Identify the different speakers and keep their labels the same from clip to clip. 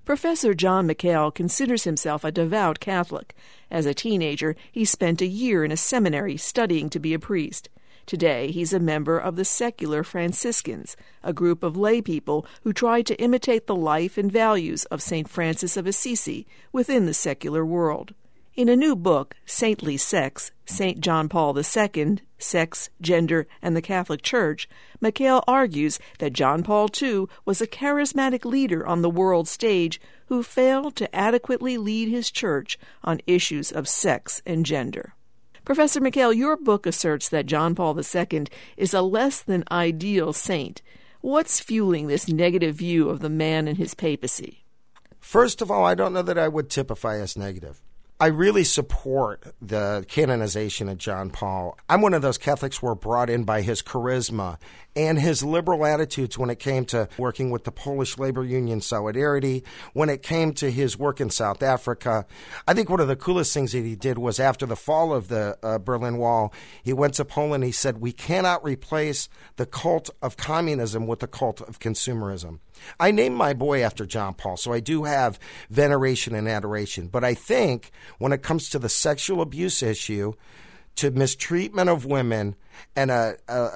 Speaker 1: Professor John McHale considers himself a devout Catholic. As a teenager, he spent a year in a seminary studying to be a priest. Today, he's a member of the Secular Franciscans, a group of lay people who try to imitate the life and values of St. Francis of Assisi within the secular world. In a new book, Saintly Sex, St. John Paul II, Sex, Gender, and the Catholic Church, McHale argues that John Paul II was a charismatic leader on the world stage who failed to adequately lead his church on issues of sex and gender. Professor McHale, your book asserts that John Paul II is a less than ideal saint. What's fueling this negative view of the man and his papacy?
Speaker 2: First of all, I don't know that I would typify as negative. I really support the canonization of John Paul. I'm one of those Catholics who were brought in by his charisma and his liberal attitudes when it came to working with the Polish Labor Union Solidarity, when it came to his work in South Africa. I think one of the coolest things that he did was after the fall of the Berlin Wall, he went to Poland. He said, we cannot replace the cult of communism with the cult of consumerism. I named my boy after John Paul, so I do have veneration and adoration. But I think when it comes to the sexual abuse issue, to mistreatment of women, and a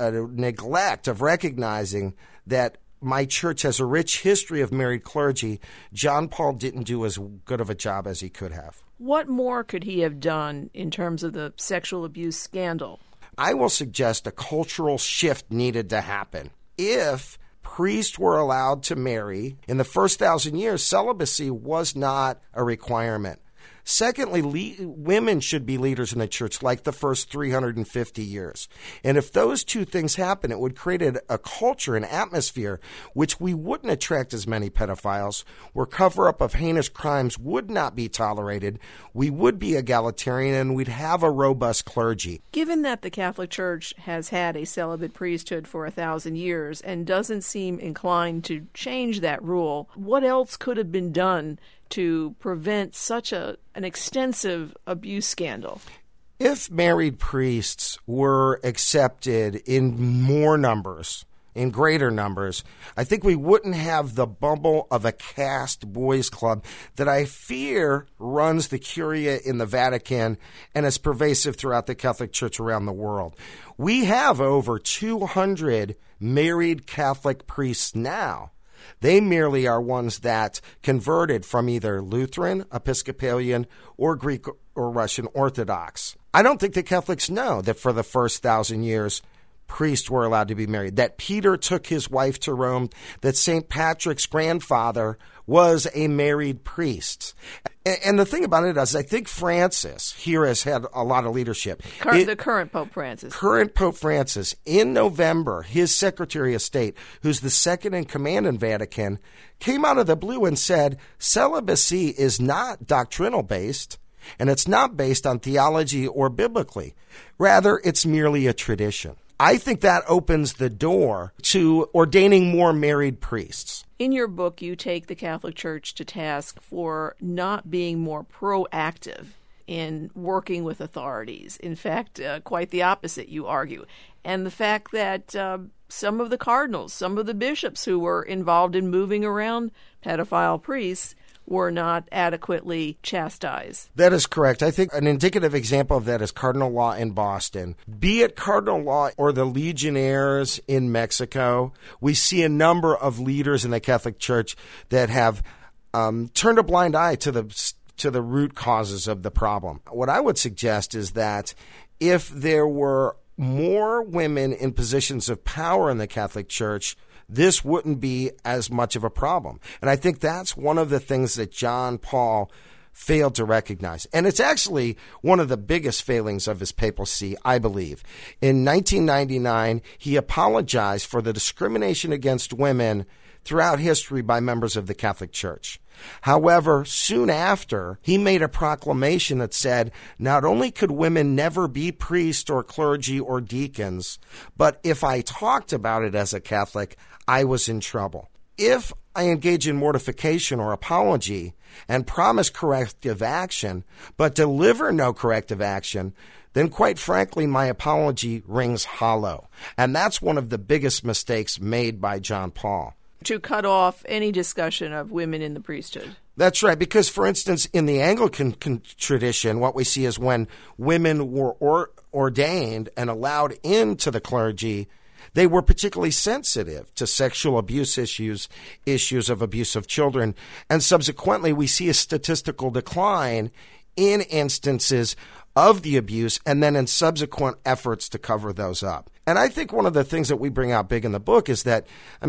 Speaker 2: neglect of recognizing that my church has a rich history of married clergy, John Paul didn't do as good of a job as he could have.
Speaker 1: What more could he have done in terms of the sexual abuse scandal?
Speaker 2: I will suggest a cultural shift needed to happen. If priests were allowed to marry, in the first 1,000 years, celibacy was not a requirement. Secondly, women should be leaders in the church like the first 350 years. And if those two things happen, it would create a culture, an atmosphere, which we wouldn't attract as many pedophiles, where cover-up of heinous crimes would not be tolerated. We would be egalitarian, and we'd have a robust clergy.
Speaker 1: Given that the Catholic Church has had a celibate priesthood for 1,000 years and doesn't seem inclined to change that rule, what else could have been done to prevent such an extensive abuse scandal?
Speaker 2: If married priests were accepted in more numbers, in greater numbers, I think we wouldn't have the bubble of a caste boys club that I fear runs the Curia in the Vatican and is pervasive throughout the Catholic Church around the world. We have over 200 married Catholic priests now. They merely are ones that converted from either Lutheran, Episcopalian, or Greek or Russian Orthodox. I don't think the Catholics know that for the first 1,000 years, priests were allowed to be married, that Peter took his wife to Rome, that St. Patrick's grandfather was a married priest. And the thing about it is, I think Francis here has had a lot of leadership.
Speaker 1: The current Pope Francis.
Speaker 2: Current Pope Francis. In November, his Secretary of State, who's the second in command in Vatican, came out of the blue and said, celibacy is not doctrinal based, and it's not based on theology or biblically. Rather, it's merely a tradition. I think that opens the door to ordaining more married priests.
Speaker 1: In your book, you take the Catholic Church to task for not being more proactive in working with authorities. In fact, quite the opposite, you argue. And the fact that some of the cardinals, some of the bishops who were involved in moving around pedophile priests were not adequately chastised.
Speaker 2: That is correct. I think an indicative example of that is Cardinal Law in Boston. Be it Cardinal Law or the Legionnaires in Mexico, we see a number of leaders in the Catholic Church that have turned a blind eye to the root causes of the problem. What I would suggest is that if there were more women in positions of power in the Catholic Church, this wouldn't be as much of a problem. And I think that's one of the things that John Paul failed to recognize. And it's actually one of the biggest failings of his papacy, I believe. In 1999, he apologized for the discrimination against women throughout history by members of the Catholic Church. However, soon after, he made a proclamation that said not only could women never be priests or clergy or deacons, but if I talked about it as a Catholic, I was in trouble. If I engage in mortification or apology and promise corrective action, but deliver no corrective action, then quite frankly, my apology rings hollow. And that's one of the biggest mistakes made by John Paul.
Speaker 1: to cut off any discussion of women in the priesthood.
Speaker 2: That's right, because, for instance, in the Anglican tradition, what we see is when women were ordained and allowed into the clergy, they were particularly sensitive to sexual abuse issues of abuse of children, and subsequently we see a statistical decline in instances of the abuse and then in subsequent efforts to cover those up. And I think one of the things that we bring out big in the book is that,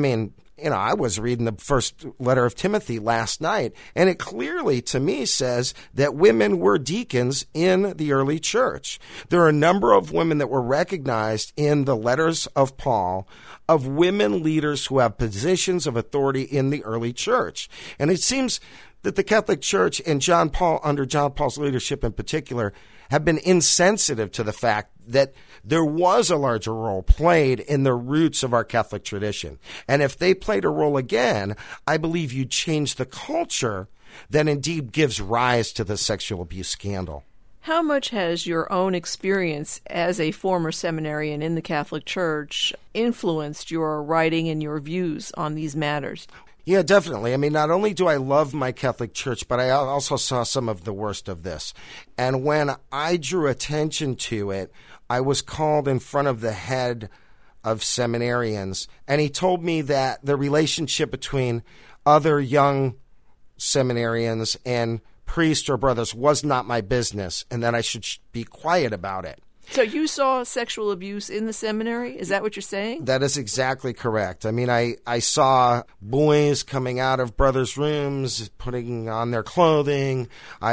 Speaker 2: I was reading the first letter of Timothy last night, and it clearly, to me, says that women were deacons in the early church. There are a number of women that were recognized in the letters of Paul of women leaders who have positions of authority in the early church. And it seems that the Catholic Church and under John Paul's leadership in particular, have been insensitive to the fact that there was a larger role played in the roots of our Catholic tradition. And if they played a role again, I believe you change the culture that indeed gives rise to the sexual abuse scandal.
Speaker 1: How much has your own experience as a former seminarian in the Catholic Church influenced your writing and your views on these matters?
Speaker 2: Yeah, definitely. Not only do I love my Catholic Church, but I also saw some of the worst of this. And when I drew attention to it, I was called in front of the head of seminarians, and he told me that the relationship between other young seminarians and priests or brothers was not my business, and that I should be quiet about it.
Speaker 1: So you saw sexual abuse in the seminary? Is that what you're saying?
Speaker 2: That is exactly correct. I saw boys coming out of brothers' rooms, putting on their clothing.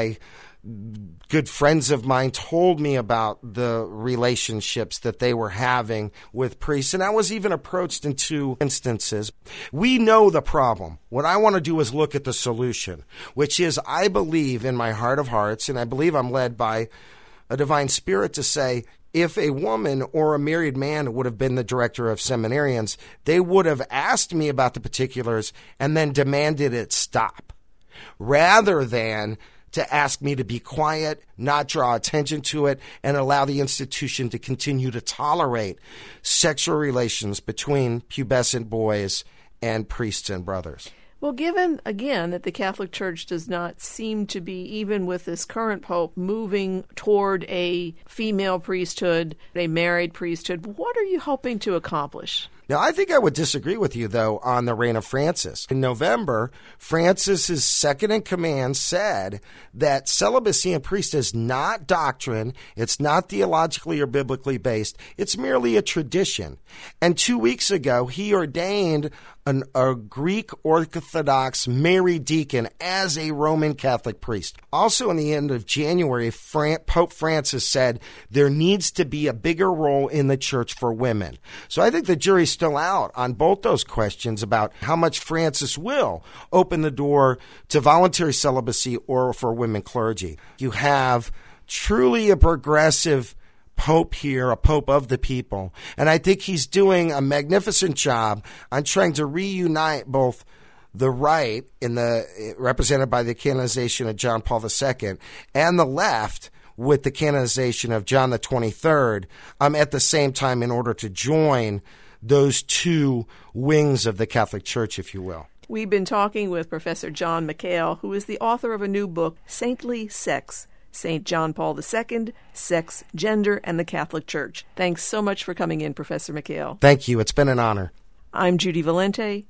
Speaker 2: Good friends of mine told me about the relationships that they were having with priests, and I was even approached in 2 instances. We know the problem. What I want to do is look at the solution, which is I believe in my heart of hearts, and I believe I'm led by a divine spirit to say, if a woman or a married man would have been the director of seminarians, they would have asked me about the particulars and then demanded it stop, rather than to ask me to be quiet, not draw attention to it, and allow the institution to continue to tolerate sexual relations between pubescent boys and priests and brothers.
Speaker 1: Well, given, again, that the Catholic Church does not seem to be, even with this current pope, moving toward a female priesthood, a married priesthood, what are you hoping to accomplish?
Speaker 2: Now, I think I would disagree with you, though, on the reign of Francis. In November, Francis's second-in-command said that celibacy in priest is not doctrine, it's not theologically or biblically based, it's merely a tradition. And 2 weeks ago, he ordained a Greek Orthodox married deacon as a Roman Catholic priest. Also, in the end of January, Pope Francis said there needs to be a bigger role in the church for women. So I think the jury's still out on both those questions about how much Francis will open the door to voluntary celibacy or for women clergy. You have truly a progressive pope here, a pope of the people. And I think he's doing a magnificent job on trying to reunite both the right, represented by the canonization of John Paul II, and the left with the canonization of John the 23rd at the same time, in order to join those two wings of the Catholic Church, if you will.
Speaker 1: We've been talking with Professor John McHale, who is the author of a new book, Saintly Sex, St. John Paul II, Sex, Gender, and the Catholic Church. Thanks so much for coming in, Professor McHale.
Speaker 2: Thank you. It's been an honor.
Speaker 1: I'm Judy Valente.